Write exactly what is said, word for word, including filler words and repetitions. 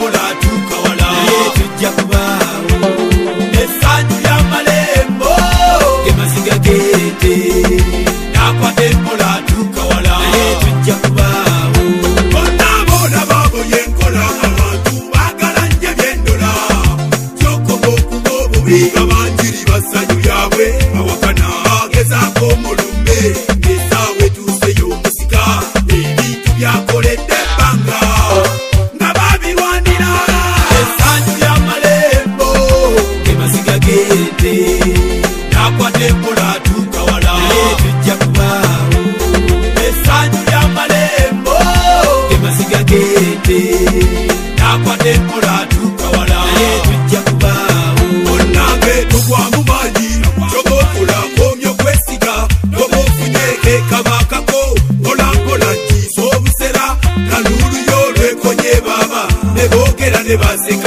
mpola tukawala tujja kubaawo essanyu lya malembo gemaziga gete nakwate mpola tukawala tujja kubaawo bonna boona baboye enkola abantu baagala nje byendola kyokoba okuba obubi abanjiri bassanyu lyabwe awakana gezaako omulumbe esaawe tuuseyo omusika ebintu byakoledde ebbanga nga babirwanira essanyu lya malembo gemaziga gete nakwate empola tukawala tujja kubaawo essanyu lya malembo gemaziga gete nakwate empola tukawala tujja kubaawo onnange tugwa mu maanyi kyobaokola komya okwesiga oba ofunyeeko ekabakako mpolampola nkiisa obusera kaluulu y'olwekonye baba ne boogera ne baseka